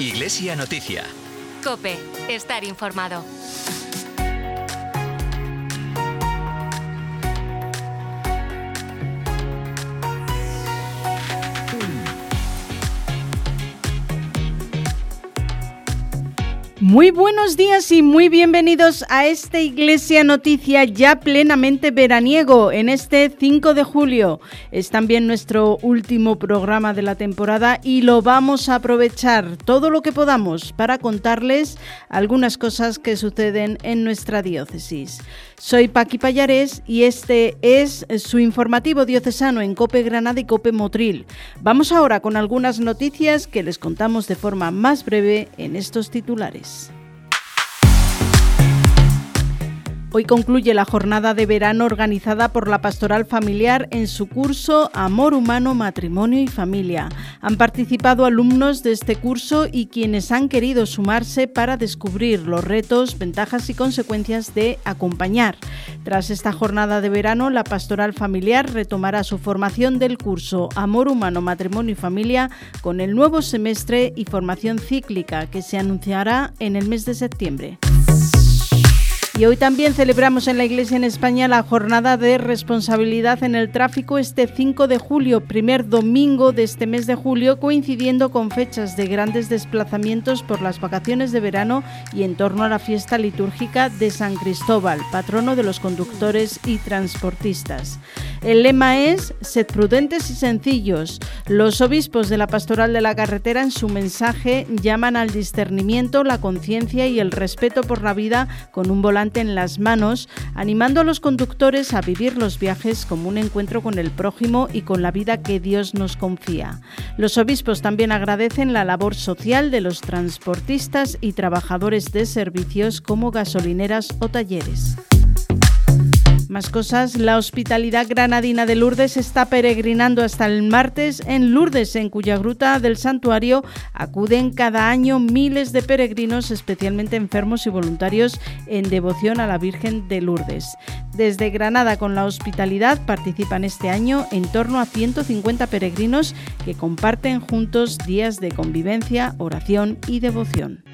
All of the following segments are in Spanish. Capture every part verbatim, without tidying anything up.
Iglesia Noticia. COPE. Estar informado. Muy buenos días y muy bienvenidos a esta Iglesia Noticia ya plenamente veraniego en este cinco de julio. Es también nuestro último programa de la temporada y lo vamos a aprovechar todo lo que podamos para contarles algunas cosas que suceden en nuestra diócesis. Soy Paqui Pallares y este es su informativo diocesano en COPE Granada y COPE Motril. Vamos ahora con algunas noticias que les contamos de forma más breve en estos titulares. Hoy concluye la jornada de verano organizada por la Pastoral Familiar en su curso Amor Humano, Matrimonio y Familia. Han participado alumnos de este curso y quienes han querido sumarse para descubrir los retos, ventajas y consecuencias de acompañar. Tras esta jornada de verano, la Pastoral Familiar retomará su formación del curso Amor Humano, Matrimonio y Familia con el nuevo semestre y formación cíclica que se anunciará en el mes de septiembre. Y hoy también celebramos en la Iglesia en España la jornada de responsabilidad en el tráfico este cinco de julio, primer domingo de este mes de julio, coincidiendo con fechas de grandes desplazamientos por las vacaciones de verano y en torno a la fiesta litúrgica de San Cristóbal, patrono de los conductores y transportistas. El lema es «Sed prudentes y sencillos». Los obispos de la Pastoral de la Carretera en su mensaje llaman al discernimiento, la conciencia y el respeto por la vida con un volante en las manos, animando a los conductores a vivir los viajes como un encuentro con el prójimo y con la vida que Dios nos confía. Los obispos también agradecen la labor social de los transportistas y trabajadores de servicios como gasolineras o talleres. Más cosas, la Hospitalidad Granadina de Lourdes está peregrinando hasta el martes en Lourdes, en cuya gruta del santuario acuden cada año miles de peregrinos, especialmente enfermos y voluntarios en devoción a la Virgen de Lourdes. Desde Granada con la Hospitalidad participan este año en torno a ciento cincuenta peregrinos que comparten juntos días de convivencia, oración y devoción.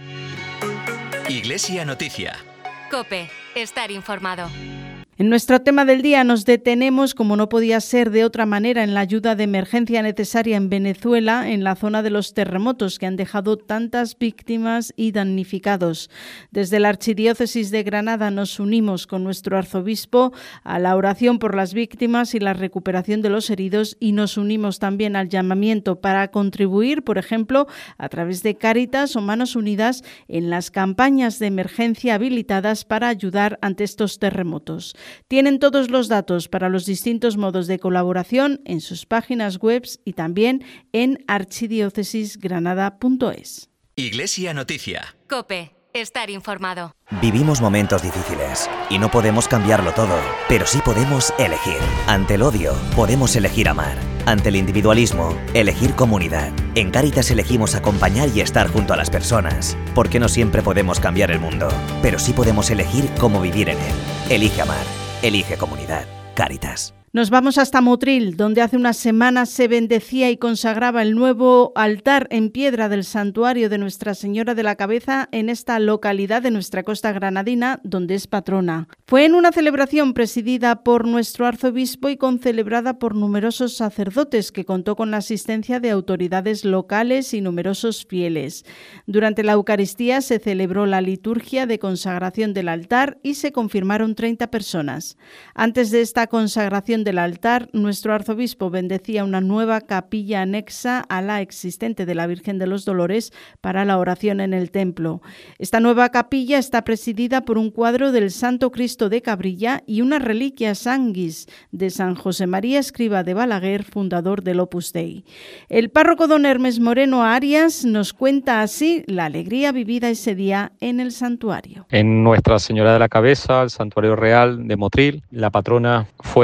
Iglesia Noticia. COPE. Estar informado. En nuestro tema del día nos detenemos, como no podía ser de otra manera, en la ayuda de emergencia necesaria en Venezuela, en la zona de los terremotos que han dejado tantas víctimas y damnificados. Desde la Archidiócesis de Granada nos unimos con nuestro arzobispo a la oración por las víctimas y la recuperación de los heridos y nos unimos también al llamamiento para contribuir, por ejemplo, a través de Cáritas o Manos Unidas en las campañas de emergencia habilitadas para ayudar ante estos terremotos. Tienen todos los datos para los distintos modos de colaboración en sus páginas web y también en archidiocesisgranada punto es. Iglesia Noticia. COPE. Estar informado. Vivimos momentos difíciles y no podemos cambiarlo todo, pero sí podemos elegir. Ante el odio, podemos elegir amar. Ante el individualismo, elegir comunidad. En Cáritas elegimos acompañar y estar junto a las personas, porque no siempre podemos cambiar el mundo, pero sí podemos elegir cómo vivir en él. Elige amar, elige comunidad. Cáritas. Nos vamos hasta Motril, donde hace unas semanas se bendecía y consagraba el nuevo altar en piedra del santuario de Nuestra Señora de la Cabeza en esta localidad de nuestra costa granadina, donde es patrona. Fue en una celebración presidida por nuestro arzobispo y concelebrada por numerosos sacerdotes, que contó con la asistencia de autoridades locales y numerosos fieles. Durante la Eucaristía se celebró la liturgia de consagración del altar y se confirmaron treinta personas. Antes de esta consagración del altar, nuestro arzobispo bendecía una nueva capilla anexa a la existente de la Virgen de los Dolores para la oración en el templo. Esta nueva capilla está presidida por un cuadro del Santo Cristo de Cabrilla y una reliquia sanguis de San José María Escriba de Balaguer, fundador del Opus Dei. El párroco don Hermes Moreno Arias nos cuenta así la alegría vivida ese día en el santuario. En Nuestra Señora de la Cabeza, el santuario real de Motril, la patrona fue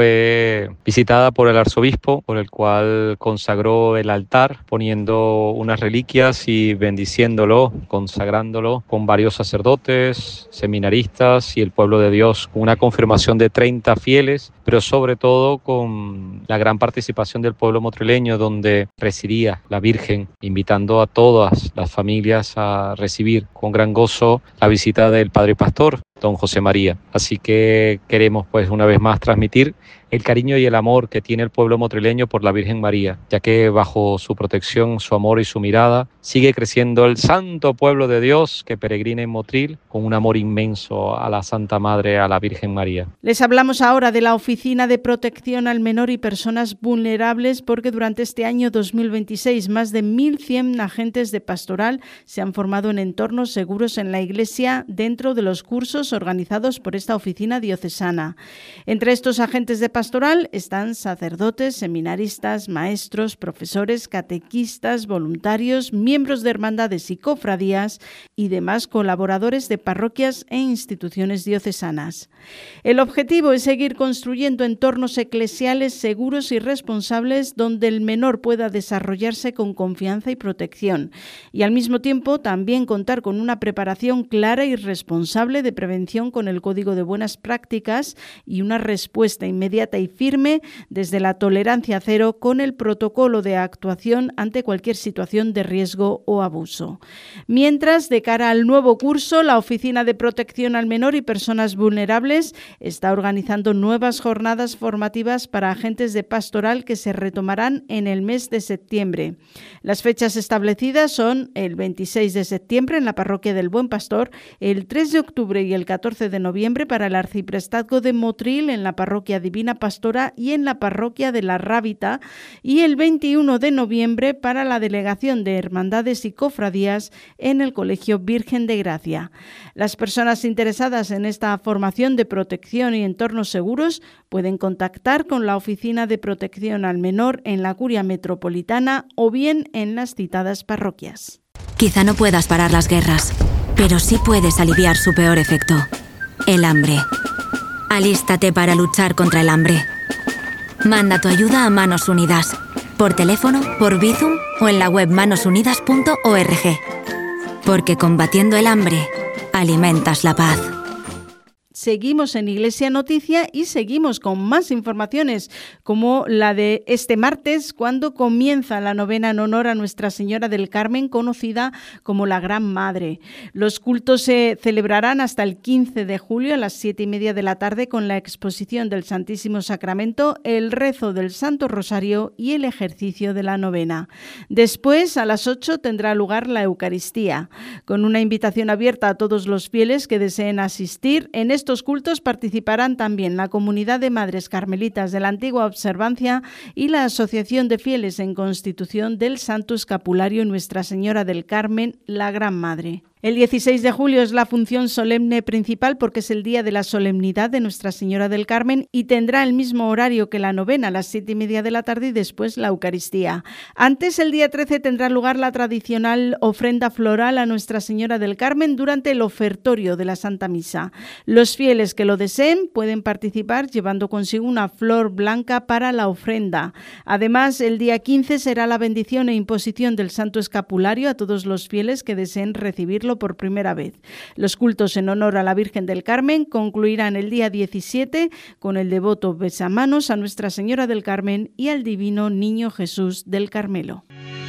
fue visitada por el arzobispo, por el cual consagró el altar, poniendo unas reliquias y bendiciéndolo, consagrándolo con varios sacerdotes, seminaristas y el pueblo de Dios, con una confirmación de treinta fieles, pero sobre todo con la gran participación del pueblo motrileño, donde presidía la Virgen, invitando a todas las familias a recibir con gran gozo la visita del Padre Pastor, don José María. Así que queremos pues una vez más transmitir el cariño y el amor que tiene el pueblo motrileño por la Virgen María, ya que bajo su protección, su amor y su mirada sigue creciendo el santo pueblo de Dios que peregrina en Motril con un amor inmenso a la Santa Madre, a la Virgen María. Les hablamos ahora de la Oficina de Protección al Menor y Personas Vulnerables, porque durante este año dos mil veintiséis más de mil cien agentes de pastoral se han formado en entornos seguros en la Iglesia dentro de los cursos organizados por esta oficina diocesana. Entre estos agentes de pastoral están sacerdotes, seminaristas, maestros, profesores, catequistas, voluntarios, miembros de hermandades y cofradías y demás colaboradores de parroquias e instituciones diocesanas. El objetivo es seguir construyendo entornos eclesiales seguros y responsables donde el menor pueda desarrollarse con confianza y protección, y al mismo tiempo también contar con una preparación clara y responsable de prevención con el Código de Buenas Prácticas y una respuesta inmediata y firme desde la tolerancia cero con el protocolo de actuación ante cualquier situación de riesgo o abuso. Mientras, de cara al nuevo curso, la Oficina de Protección al Menor y Personas Vulnerables está organizando nuevas jornadas formativas para agentes de pastoral que se retomarán en el mes de septiembre. Las fechas establecidas son el veintiséis de septiembre en la Parroquia del Buen Pastor, el tres de octubre y el catorce de noviembre para el Arciprestazgo de Motril en la Parroquia Divina Pastora y en la Parroquia de la Rábita, y el veintiuno de noviembre para la Delegación de Hermandades y Cofradías en el Colegio Virgen de Gracia. Las personas interesadas en esta formación de protección y entornos seguros pueden contactar con la Oficina de Protección al Menor en la Curia Metropolitana o bien en las citadas parroquias. Quizá no puedas parar las guerras, pero sí puedes aliviar su peor efecto, el hambre. Alístate para luchar contra el hambre. Manda tu ayuda a Manos Unidas, por teléfono, por Bizum o en la web manos unidas punto org. Porque combatiendo el hambre, alimentas la paz. Seguimos en Iglesia Noticia y seguimos con más informaciones, como la de este martes, cuando comienza la novena en honor a Nuestra Señora del Carmen, conocida como la Gran Madre. Los cultos se celebrarán hasta el quince de julio a las siete y media de la tarde con la exposición del Santísimo Sacramento, el rezo del Santo Rosario y el ejercicio de la novena. Después, a las ocho, tendrá lugar la Eucaristía, con una invitación abierta a todos los fieles que deseen asistir. En este estos cultos participarán también la Comunidad de Madres Carmelitas de la Antigua Observancia y la Asociación de Fieles en Constitución del Santo Escapulario Nuestra Señora del Carmen, la Gran Madre. El dieciséis de julio es la función solemne principal porque es el día de la solemnidad de Nuestra Señora del Carmen y tendrá el mismo horario que la novena a las siete y media de la tarde y después la Eucaristía. Antes, el día trece, tendrá lugar la tradicional ofrenda floral a Nuestra Señora del Carmen durante el ofertorio de la Santa Misa. Los fieles que lo deseen pueden participar llevando consigo una flor blanca para la ofrenda. Además, el día quince será la bendición e imposición del Santo Escapulario a todos los fieles que deseen recibirlo por primera vez. Los cultos en honor a la Virgen del Carmen concluirán el día diecisiete con el devoto besamanos a Nuestra Señora del Carmen y al Divino Niño Jesús del Carmelo.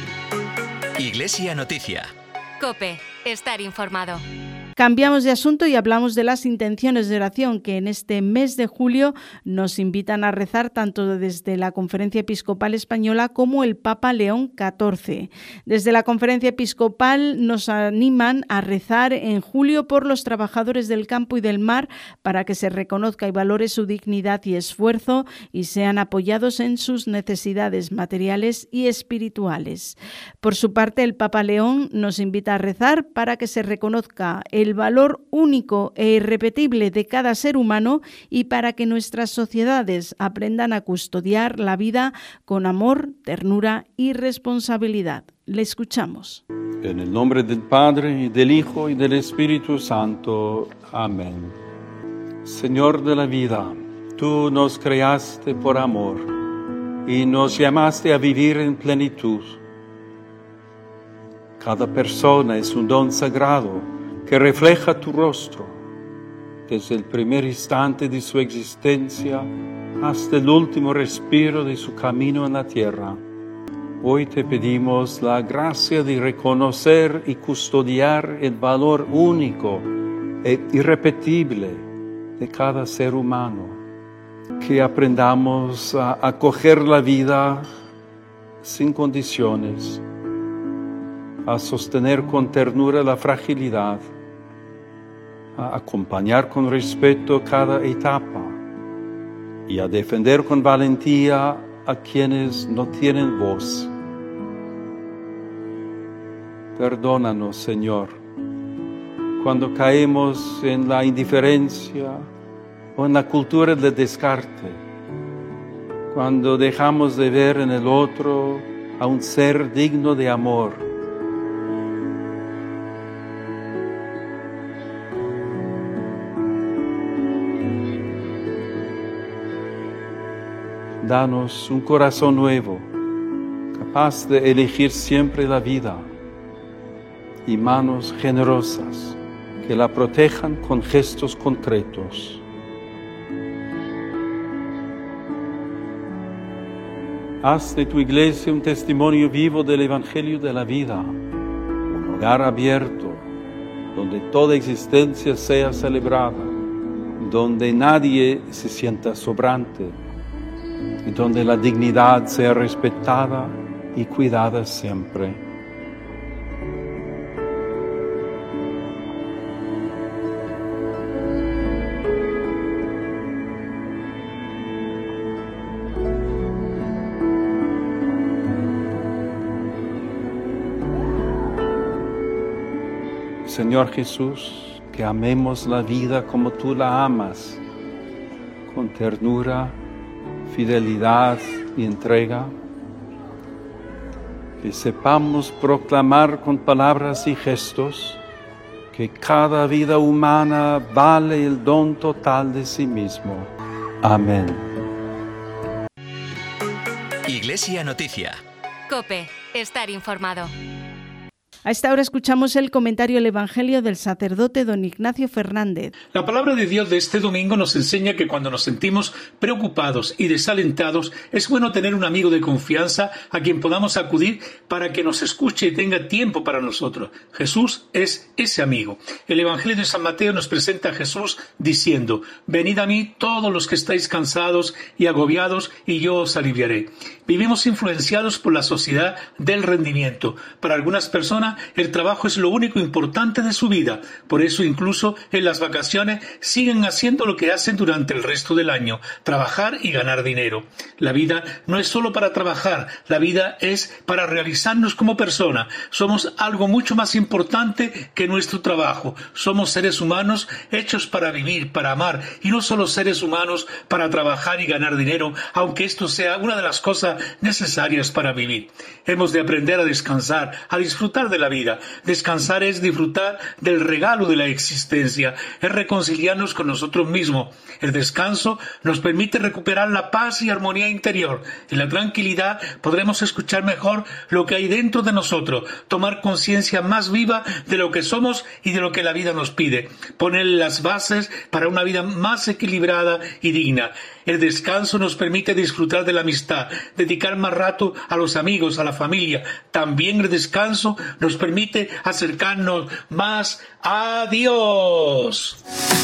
Iglesia Noticia. COPE. Estar informado. Cambiamos de asunto y hablamos de las intenciones de oración que en este mes de julio nos invitan a rezar tanto desde la Conferencia Episcopal Española como el Papa León catorce. Desde la Conferencia Episcopal nos animan a rezar en julio por los trabajadores del campo y del mar para que se reconozca y valore su dignidad y esfuerzo y sean apoyados en sus necesidades materiales y espirituales. Por su parte, el Papa León nos invita a rezar para que se reconozca el el valor único e irrepetible de cada ser humano y para que nuestras sociedades aprendan a custodiar la vida con amor, ternura y responsabilidad. Le escuchamos. En el nombre del Padre, y del Hijo, y del Espíritu Santo. Amén. Señor de la vida, Tú nos creaste por amor y nos llamaste a vivir en plenitud. Cada persona es un don sagrado que refleja tu rostro, desde el primer instante de su existencia hasta el último respiro de su camino en la tierra. Hoy te pedimos la gracia de reconocer y custodiar el valor único e irrepetible de cada ser humano. Que aprendamos a acoger la vida sin condiciones, a sostener con ternura la fragilidad, a acompañar con respeto cada etapa y a defender con valentía a quienes no tienen voz. Perdónanos, Señor, cuando caemos en la indiferencia o en la cultura del descarte, cuando dejamos de ver en el otro a un ser digno de amor. Danos un corazón nuevo, capaz de elegir siempre la vida, y manos generosas que la protejan con gestos concretos. Haz de tu iglesia un testimonio vivo del Evangelio de la vida, un hogar abierto, donde toda existencia sea celebrada, donde nadie se sienta sobrante, y donde la dignidad sea respetada y cuidada siempre. Señor Jesús, que amemos la vida como tú la amas, con ternura, fidelidad y entrega, que sepamos proclamar con palabras y gestos que cada vida humana vale el don total de sí mismo. Amén. Iglesia Noticia. COPE. Estar informado. A esta hora escuchamos el comentario del Evangelio del sacerdote don Ignacio Fernández. La palabra de Dios de este domingo nos enseña que cuando nos sentimos preocupados y desalentados, es bueno tener un amigo de confianza a quien podamos acudir para que nos escuche y tenga tiempo para nosotros. Jesús es ese amigo. El Evangelio de San Mateo nos presenta a Jesús diciendo: «Venid a mí todos los que estáis cansados y agobiados, y yo os aliviaré». Vivimos influenciados por la sociedad del rendimiento. Para algunas personas, el trabajo es lo único importante de su vida. Por eso, incluso en las vacaciones, siguen haciendo lo que hacen durante el resto del año: trabajar y ganar dinero. La vida no es solo para trabajar, la vida es para realizarnos como persona. Somos algo mucho más importante que nuestro trabajo. Somos seres humanos hechos para vivir, para amar, y no solo seres humanos para trabajar y ganar dinero, aunque esto sea una de las cosas necesarias para vivir. Hemos de aprender a descansar, a disfrutar de la vida. Descansar es disfrutar del regalo de la existencia, es reconciliarnos con nosotros mismos. El descanso nos permite recuperar la paz y armonía interior. En la tranquilidad podremos escuchar mejor lo que hay dentro de nosotros, tomar conciencia más viva de lo que somos y de lo que la vida nos pide, poner las bases para una vida más equilibrada y digna. El descanso nos permite disfrutar de la amistad, dedicar más rato a los amigos, a la familia. También el descanso nos permite acercarnos más a Dios.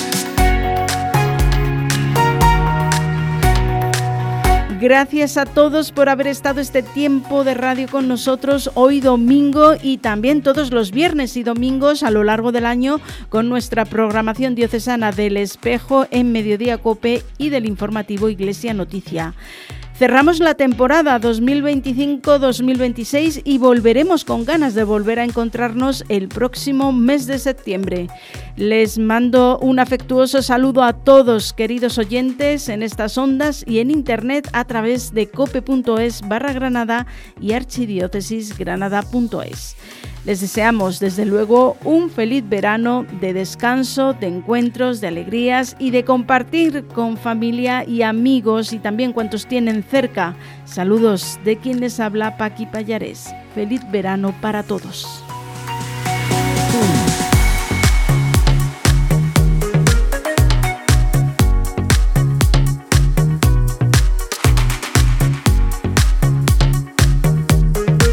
Gracias a todos por haber estado este tiempo de radio con nosotros hoy domingo y también todos los viernes y domingos a lo largo del año con nuestra programación diocesana del Espejo en Mediodía Cope y del informativo Iglesia Noticia. Cerramos la temporada dos mil veinticinco dos mil veintiséis y volveremos con ganas de volver a encontrarnos el próximo mes de septiembre. Les mando un afectuoso saludo a todos, queridos oyentes, en estas ondas y en internet a través de cope punto es barra Granada y archidiócesisgranada punto es. Les deseamos desde luego un feliz verano de descanso, de encuentros, de alegrías y de compartir con familia y amigos y también cuantos tienen cerca. Saludos de quien les habla, Paqui Pallarés. Feliz verano para todos.